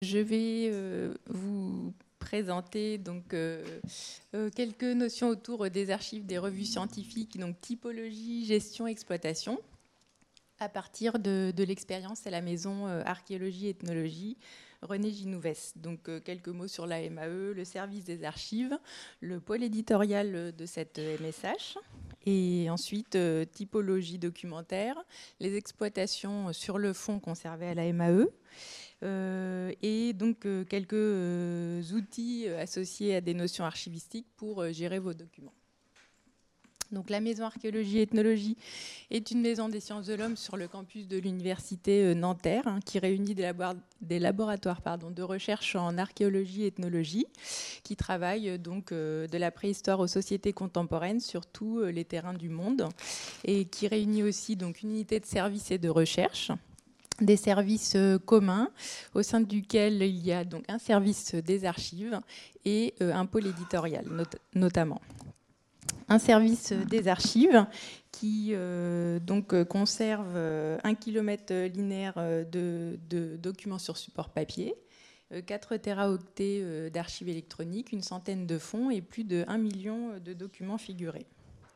Je vais vous présenter donc quelques notions autour des archives des revues scientifiques, donc typologie, gestion, exploitation, à partir de l'expérience à la maison archéologie et ethnologie René Ginouvès. Donc quelques mots sur la MAE, le service des archives, le pôle éditorial de cette MSH, et ensuite typologie documentaire, les exploitations sur le fond conservées à la MAE, et donc quelques outils associés à des notions archivistiques pour gérer vos documents. Donc la maison archéologie et ethnologie est une maison des sciences de l'homme sur le campus de l'université Nanterre, qui réunit des laboratoires de recherche en archéologie et ethnologie, qui travaillent donc de la préhistoire aux sociétés contemporaines sur tous les terrains du monde, et qui réunit aussi donc une unité de service et de recherche, des services communs au sein duquel il y a donc un service des archives et un pôle éditorial notamment. Un service des archives qui conserve 1 km linéaire de documents sur support papier, 4 téraoctets d'archives électroniques, une centaine de fonds et plus de 1 million de documents figurés.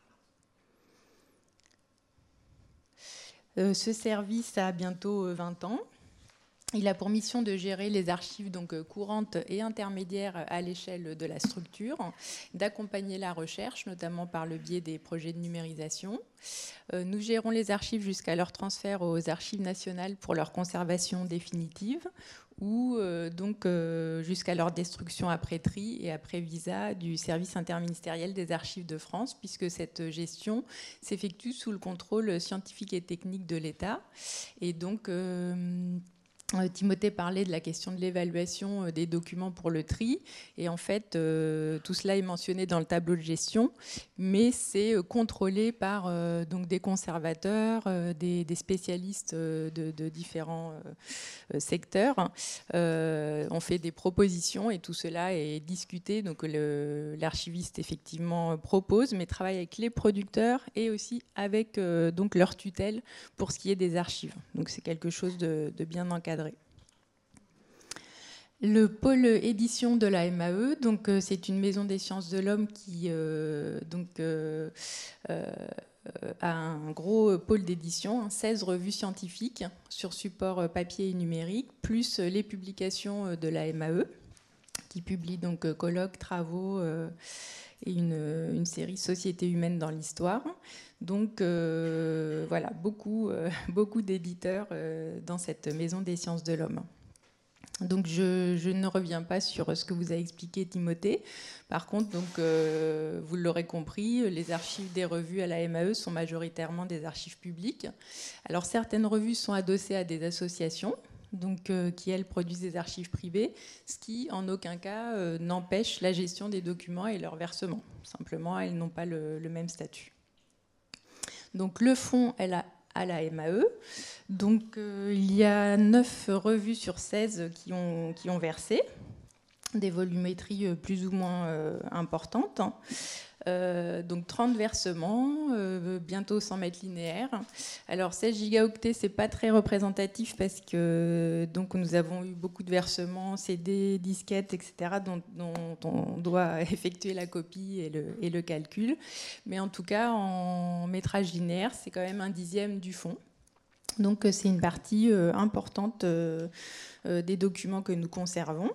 Ce service a bientôt 20 ans. Il a pour mission de gérer les archives courantes et intermédiaires à l'échelle de la structure, d'accompagner la recherche, notamment par le biais des projets de numérisation. Nous gérons les archives jusqu'à leur transfert aux archives nationales pour leur conservation définitive, ou jusqu'à leur destruction après tri et après visa du service interministériel des archives de France, puisque cette gestion s'effectue sous le contrôle scientifique et technique de l'État. Et donc Timothée parlait de la question de l'évaluation des documents pour le tri, et en fait tout cela est mentionné dans le tableau de gestion, mais c'est contrôlé par des conservateurs, des spécialistes de différents secteurs. On fait des propositions et tout cela est discuté, donc l'archiviste effectivement propose, mais travaille avec les producteurs et aussi avec leur tutelle pour ce qui est des archives. Donc c'est quelque chose de bien encadré. Le pôle édition de la MAE, c'est une maison des sciences de l'homme qui a un gros pôle d'édition, 16 revues scientifiques sur support papier et numérique, plus les publications de la MAE, qui publie colloques, travaux et une série Société humaine dans l'histoire. Donc voilà, beaucoup d'éditeurs dans cette maison des sciences de l'homme. Donc je ne reviens pas sur ce que vous a expliqué Timothée. Par contre, vous l'aurez compris, les archives des revues à la MAE sont majoritairement des archives publiques. Alors certaines revues sont adossées à des associations, qui, elles, produisent des archives privées, ce qui, en aucun cas, n'empêche la gestion des documents et leur versement. Simplement, elles n'ont pas le même statut. Donc le fonds est à la MAE. Il y a 9 revues sur 16 qui ont versé, des volumétries plus ou moins importantes. 30 versements, bientôt 100 mètres linéaires. Alors 16 gigaoctets, c'est pas très représentatif parce que nous avons eu beaucoup de versements, CD, disquettes, etc., dont on doit effectuer la copie et le calcul. Mais en tout cas, en métrage linéaire, c'est quand même 1/10 du fond. Donc c'est une partie importante des documents que nous conservons.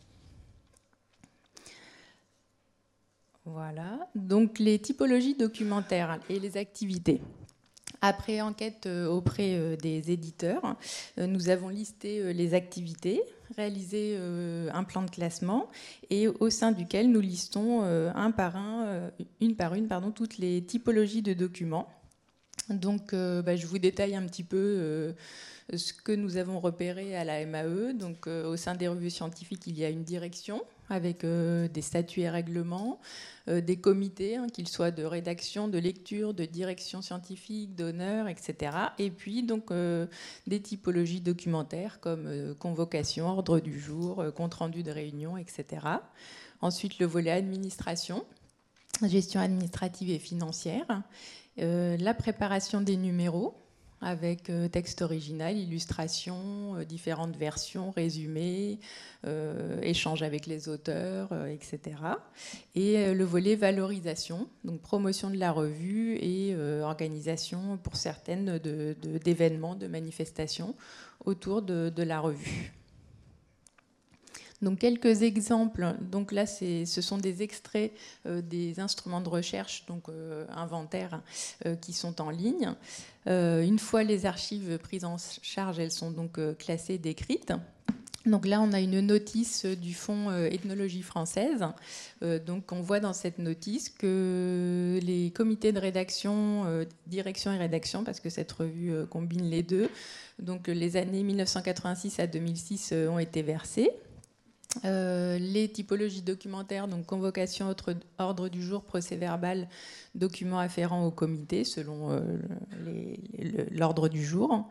Voilà, donc les typologies documentaires et les activités. Après enquête auprès des éditeurs, nous avons listé les activités, réalisé un plan de classement et au sein duquel nous listons une par une, toutes les typologies de documents. Donc je vous détaille un petit peu ce que nous avons repéré à la MAE. Au sein des revues scientifiques, il y a une direction avec des statuts et règlements, des comités, qu'ils soient de rédaction, de lecture, de direction scientifique, d'honneur, etc. Et puis des typologies documentaires comme convocation, ordre du jour, compte-rendu de réunion, etc. Ensuite, le volet administration, gestion administrative et financière, la préparation des numéros, avec texte original, illustration, différentes versions, résumés, échanges avec les auteurs, etc. Et le volet valorisation, donc promotion de la revue et organisation pour certaines d'événements, de manifestations autour de la revue. Donc quelques exemples. Donc là, ce sont des extraits des instruments de recherche, donc inventaires, qui sont en ligne. Une fois les archives prises en charge, elles sont donc classées, décrites. Donc là, on a une notice du Fonds Ethnologie française. Donc on voit dans cette notice que les comités de rédaction, direction et rédaction, parce que cette revue combine les deux, donc les années 1986 à 2006 ont été versées. Les typologies documentaires, donc convocation, ordre du jour, procès-verbal, documents afférents au comité, selon l'ordre du jour.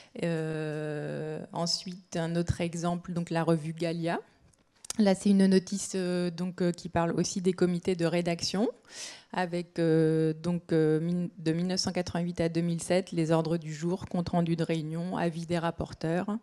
Ensuite, un autre exemple, donc la revue Gallia. Là, c'est une notice qui parle aussi des comités de rédaction, avec de 1988 à 2007, les ordres du jour, compte rendu de réunion, avis des rapporteurs.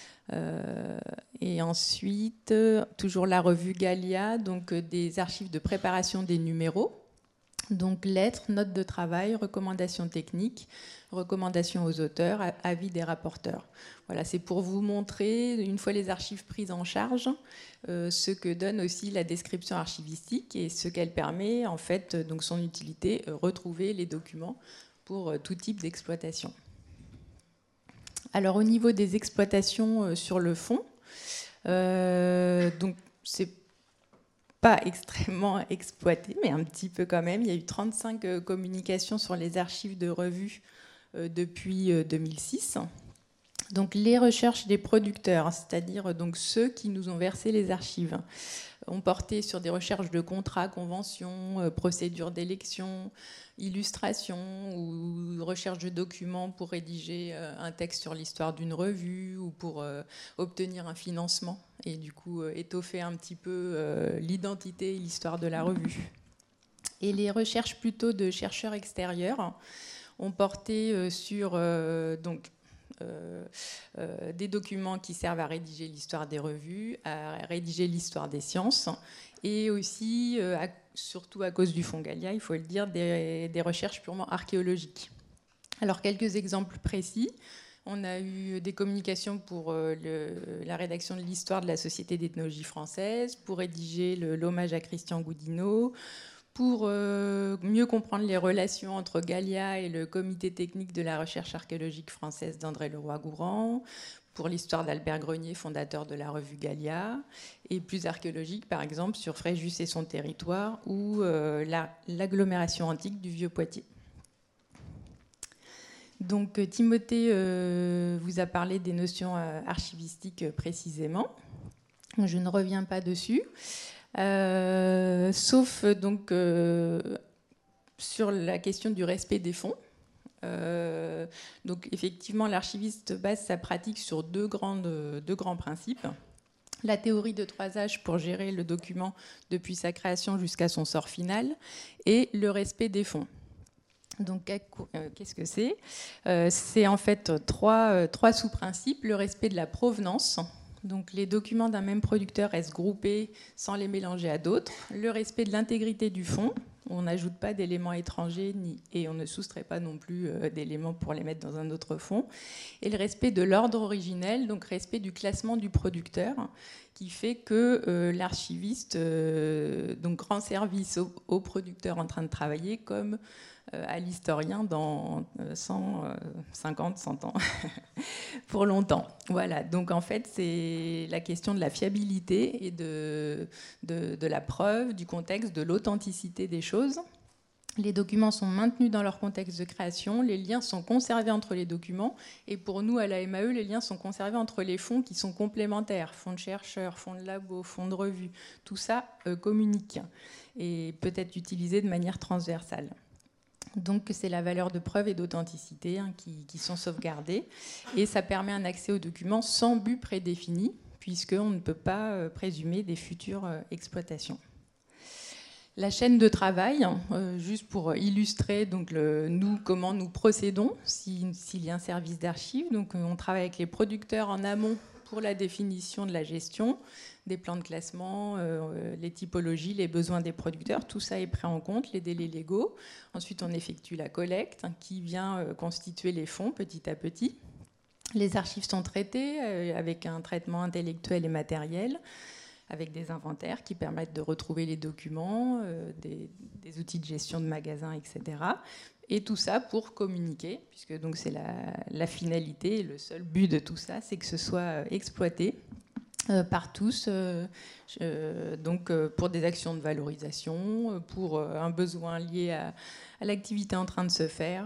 Et ensuite, toujours la revue Gallia, donc des archives de préparation des numéros, donc lettres, notes de travail, recommandations techniques, recommandations aux auteurs, avis des rapporteurs. Voilà, c'est pour vous montrer, une fois les archives prises en charge, ce que donne aussi la description archivistique et ce qu'elle permet, en fait, donc son utilité, retrouver les documents pour tout type d'exploitation. Alors au niveau des exploitations sur le fond, donc c'est pas extrêmement exploité, mais un petit peu quand même. Il y a eu 35 communications sur les archives de revues depuis 2006. Donc les recherches des producteurs, c'est-à-dire donc ceux qui nous ont versé les archives, ont porté sur des recherches de contrats, conventions, procédures d'élection, illustrations ou recherche de documents pour rédiger un texte sur l'histoire d'une revue ou pour obtenir un financement et du coup étoffer un petit peu l'identité et l'histoire de la revue. Et les recherches plutôt de chercheurs extérieurs ont porté sur des documents qui servent à rédiger l'histoire des revues, à rédiger l'histoire des sciences, et aussi, surtout à cause du fonds Gallia, il faut le dire, des recherches purement archéologiques. Alors, quelques exemples précis. On a eu des communications pour la rédaction de l'histoire de la Société d'ethnologie française, pour rédiger l'hommage à Christian Goudineau, pour mieux comprendre les relations entre Gallia et le comité technique de la recherche archéologique française d'André Leroy-Gourand, pour l'histoire d'Albert Grenier, fondateur de la revue Gallia, et plus archéologique, par exemple, sur Fréjus et son territoire, ou l'agglomération antique du Vieux-Poitiers. Donc Timothée vous a parlé des notions archivistiques précisément. Je ne reviens pas dessus. Sauf donc sur la question du respect des fonds. Donc effectivement, l'archiviste base sa pratique sur deux grands principes. La théorie de 3 âges pour gérer le document depuis sa création jusqu'à son sort final, et le respect des fonds. Donc, qu'est-ce que c'est ? C'est en fait trois sous-principes. Le respect de la provenance. Donc, les documents d'un même producteur restent groupés sans les mélanger à d'autres. Le respect de l'intégrité du fond. On n'ajoute pas d'éléments étrangers et on ne soustrait pas non plus d'éléments pour les mettre dans un autre fond. Et le respect de l'ordre originel, donc respect du classement du producteur, qui fait que l'archiviste donc rend service au producteur en train de travailler comme à l'historien dans 50, 100 ans, pour longtemps. Voilà, donc en fait, c'est la question de la fiabilité et de la preuve, du contexte, de l'authenticité des choses. Les documents sont maintenus dans leur contexte de création, les liens sont conservés entre les documents, et pour nous, à la MAE, les liens sont conservés entre les fonds qui sont complémentaires, fonds de chercheurs, fonds de labo, fonds de revue, tout ça communique et peut être utilisé de manière transversale. Donc c'est la valeur de preuve et d'authenticité qui sont sauvegardées, et ça permet un accès aux documents sans but prédéfini, puisqu'on ne peut pas présumer des futures exploitations. La chaîne de travail, juste pour illustrer donc comment nous procédons s'il y a un service d'archives. Donc, on travaille avec les producteurs en amont pour la définition de la gestion, des plans de classement, les typologies, les besoins des producteurs. Tout ça est pris en compte, les délais légaux. Ensuite, on effectue la collecte qui vient constituer les fonds petit à petit. Les archives sont traitées avec un traitement intellectuel et matériel, avec des inventaires qui permettent de retrouver les documents, des outils de gestion de magasins, etc. Et tout ça pour communiquer, puisque donc c'est la finalité, le seul but de tout ça, c'est que ce soit exploité par tous, donc pour des actions de valorisation, pour un besoin lié à l'activité en train de se faire,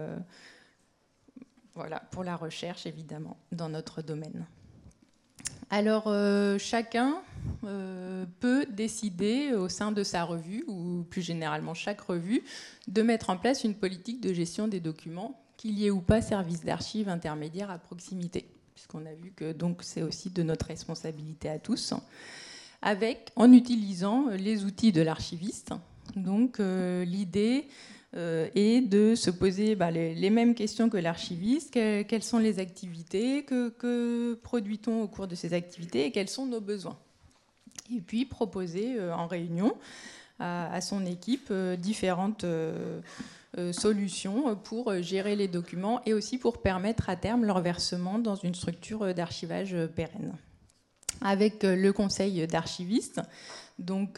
voilà, pour la recherche évidemment, dans notre domaine. Alors, chacun peut décider au sein de sa revue, ou plus généralement chaque revue, de mettre en place une politique de gestion des documents, qu'il y ait ou pas service d'archives intermédiaire à proximité, puisqu'on a vu que donc c'est aussi de notre responsabilité à tous, en utilisant les outils de l'archiviste. Donc, l'idée et de se poser les mêmes questions que l'archiviste. Quelles sont les activités, que produit-on au cours de ces activités et quels sont nos besoins. Et puis proposer en réunion à son équipe différentes solutions pour gérer les documents et aussi pour permettre à terme leur versement dans une structure d'archivage pérenne. Avec le conseil d'archivistes, donc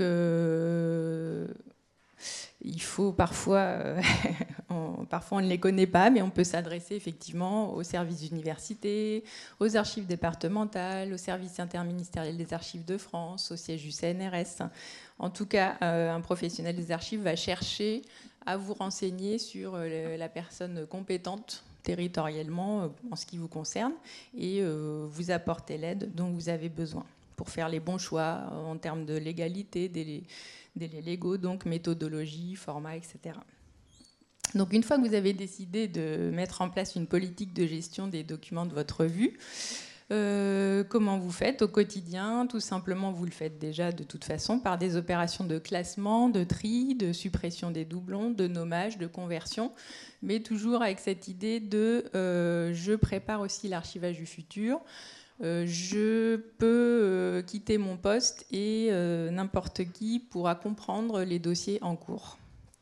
il faut parfois on ne les connaît pas, mais on peut s'adresser effectivement aux services d'université, aux archives départementales, au service interministériel des archives de France, au siège du CNRS. En tout cas, un professionnel des archives va chercher à vous renseigner sur la personne compétente territorialement en ce qui vous concerne et vous apporter l'aide dont vous avez besoin pour faire les bons choix en termes de légalité, délais légaux, donc méthodologie, format, etc. Donc une fois que vous avez décidé de mettre en place une politique de gestion des documents de votre revue, comment vous faites au quotidien? Tout simplement, vous le faites déjà de toute façon par des opérations de classement, de tri, de suppression des doublons, de nommage, de conversion, mais toujours avec cette idée de je prépare aussi l'archivage du futur. Je peux quitter mon poste et n'importe qui pourra comprendre les dossiers en cours.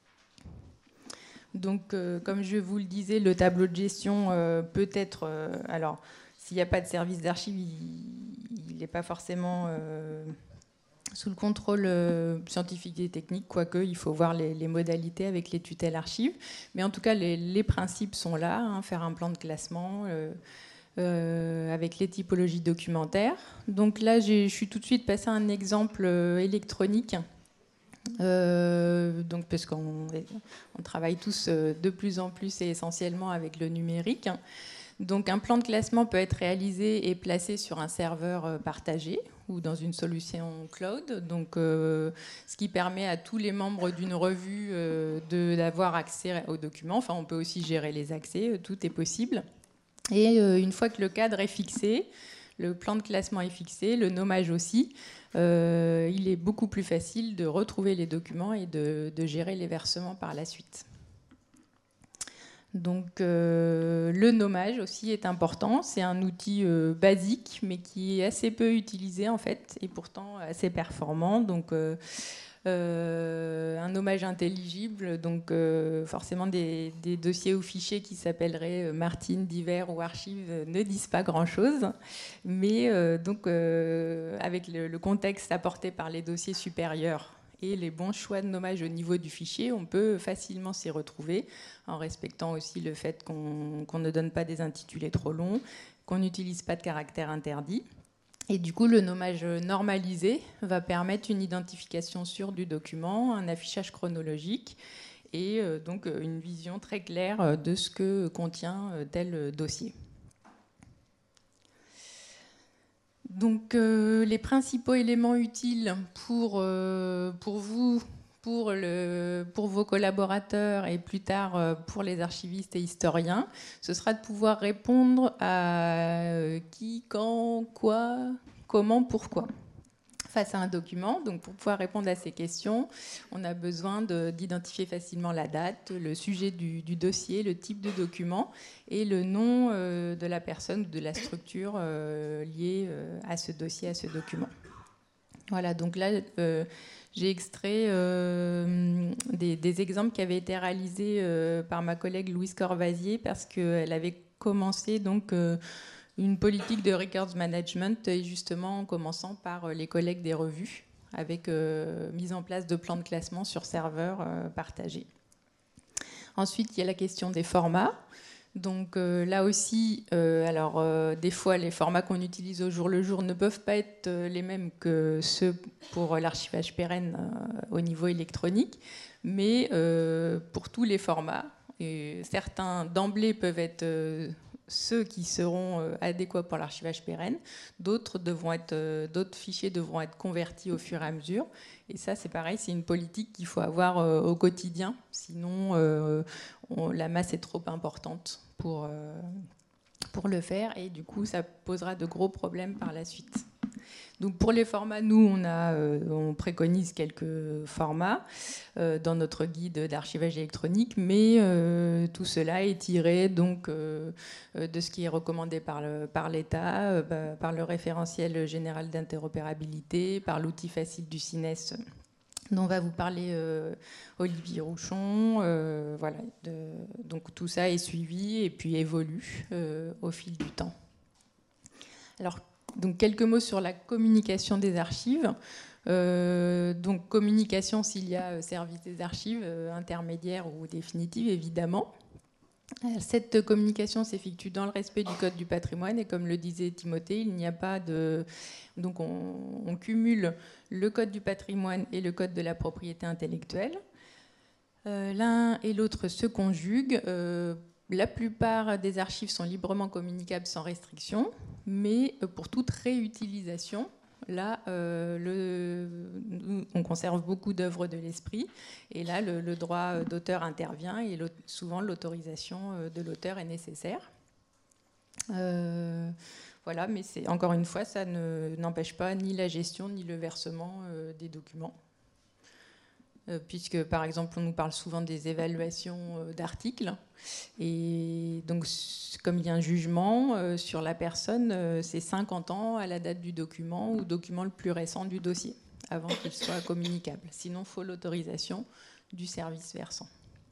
Donc, comme je vous le disais, le tableau de gestion peut être... alors, s'il n'y a pas de service d'archives, il n'est pas forcément sous le contrôle scientifique et technique, quoique il faut voir les modalités avec les tutelles archives. Mais en tout cas, les principes sont là, hein, faire un plan de classement... avec les typologies documentaires. Donc là, je suis tout de suite passée à un exemple électronique, donc, parce qu'on travaille tous de plus en plus et essentiellement avec le numérique. Donc un plan de classement peut être réalisé et placé sur un serveur partagé ou dans une solution cloud, donc, ce qui permet à tous les membres d'une revue d'avoir accès aux documents. Enfin, on peut aussi gérer les accès, tout est possible. Et une fois que le cadre est fixé, le plan de classement est fixé, le nommage aussi, il est beaucoup plus facile de retrouver les documents et de gérer les versements par la suite. Donc le nommage aussi est important, c'est un outil basique mais qui est assez peu utilisé en fait et pourtant assez performant. Donc un nommage intelligible, donc forcément des dossiers ou fichiers qui s'appelleraient Martine, divers ou archives ne disent pas grand-chose, mais donc avec le contexte apporté par les dossiers supérieurs et les bons choix de nommage au niveau du fichier, on peut facilement s'y retrouver en respectant aussi le fait qu'on ne donne pas des intitulés trop longs, qu'on n'utilise pas de caractères interdits. Et du coup, le nommage normalisé va permettre une identification sûre du document, un affichage chronologique et donc une vision très claire de ce que contient tel dossier. Donc, les principaux éléments utiles pour vous, pour vos collaborateurs et plus tard pour les archivistes et historiens, ce sera de pouvoir répondre à qui, quand, quoi, comment, pourquoi. face à un document. Donc, pour pouvoir répondre à ces questions, on a besoin d'identifier facilement la date, le sujet du dossier, le type de document et le nom de la personne ou de la structure liée à ce dossier, à ce document. Voilà, donc là, j'ai extrait des exemples qui avaient été réalisés par ma collègue Louise Corvasier parce qu'elle avait commencé donc une politique de records management, et justement en commençant par les collègues des revues, avec mise en place de plans de classement sur serveurs partagés. Ensuite, il y a la question des formats. Donc là aussi, des fois, les formats qu'on utilise au jour le jour ne peuvent pas être les mêmes que ceux pour l'archivage pérenne au niveau électronique, mais pour tous les formats, et certains d'emblée peuvent être ceux qui seront adéquats pour l'archivage pérenne, d'autres fichiers devront être convertis au fur et à mesure. Et ça, c'est pareil, c'est une politique qu'il faut avoir au quotidien, sinon la masse est trop importante pour le faire, et du coup, ça posera de gros problèmes par la suite. Donc pour les formats, nous, on préconise quelques formats dans notre guide d'archivage électronique, mais tout cela est tiré donc, de ce qui est recommandé par l'État, par le référentiel général d'interopérabilité, par l'outil facile du CINES dont va vous parler Olivier Rouchon. Voilà, donc tout ça est suivi et puis évolue au fil du temps. Alors, donc quelques mots sur la communication des archives. Donc communication s'il y a service des archives, intermédiaire ou définitive évidemment. Cette communication s'effectue dans le respect du Code du patrimoine et comme le disait Timothée, il n'y a pas de... Donc on cumule le Code du patrimoine et le Code de la propriété intellectuelle. L'un et l'autre se conjuguent. La plupart des archives sont librement communicables sans restriction, mais pour toute réutilisation, là, on conserve beaucoup d'œuvres de l'esprit, et là, le droit d'auteur intervient, et souvent l'autorisation de l'auteur est nécessaire. Voilà, mais encore une fois, ça n'empêche pas ni la gestion ni le versement des documents. Puisque, par exemple, on nous parle souvent des évaluations d'articles. Et donc, comme il y a un jugement sur la personne, c'est 50 ans à la date du document ou document le plus récent du dossier, avant qu'il soit communicable. Sinon, il faut l'autorisation du service versant.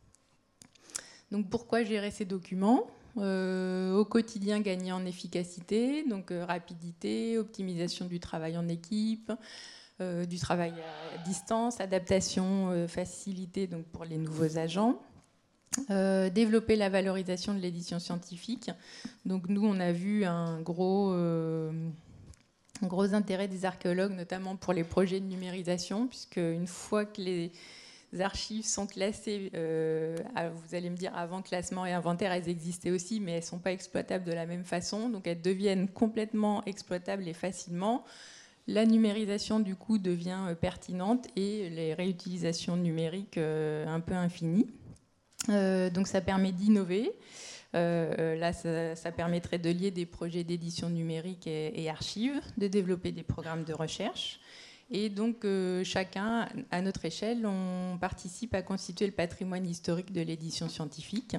Donc, pourquoi gérer ces documents ? Au quotidien, gagner en efficacité, donc rapidité, optimisation du travail en équipe, du travail à distance, adaptation, facilité donc pour les nouveaux agents, développer la valorisation de l'édition scientifique. Donc nous, on a vu un gros intérêt des archéologues, notamment pour les projets de numérisation, puisque une fois que les archives sont classées, vous allez me dire avant classement et inventaire, elles existaient aussi, mais elles ne sont pas exploitables de la même façon, donc elles deviennent complètement exploitables et facilement. La numérisation, du coup, devient pertinente et les réutilisations numériques un peu infinies. Donc, ça permet d'innover. Là, ça permettrait de lier des projets d'édition numérique et archives, de développer des programmes de recherche. Et donc, chacun, à notre échelle, on participe à constituer le patrimoine historique de l'édition scientifique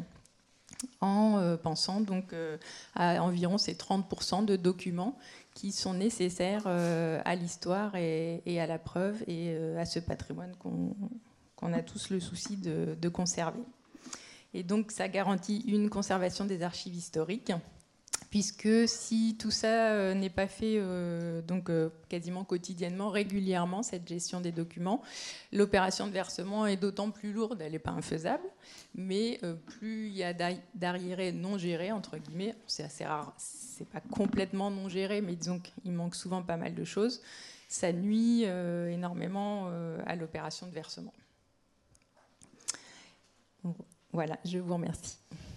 en pensant donc à environ ces 30% de documents qui sont nécessaires à l'histoire et à la preuve et à ce patrimoine qu'on a tous le souci de conserver. Et donc ça garantit une conservation des archives historiques, puisque si tout ça n'est pas fait quasiment quotidiennement, régulièrement, cette gestion des documents, l'opération de versement est d'autant plus lourde, elle n'est pas infaisable, mais plus il y a d'arriérés non gérés, entre guillemets, c'est assez rare, c'est pas complètement non géré, mais disons qu'il manque souvent pas mal de choses, ça nuit énormément à l'opération de versement. Voilà, je vous remercie.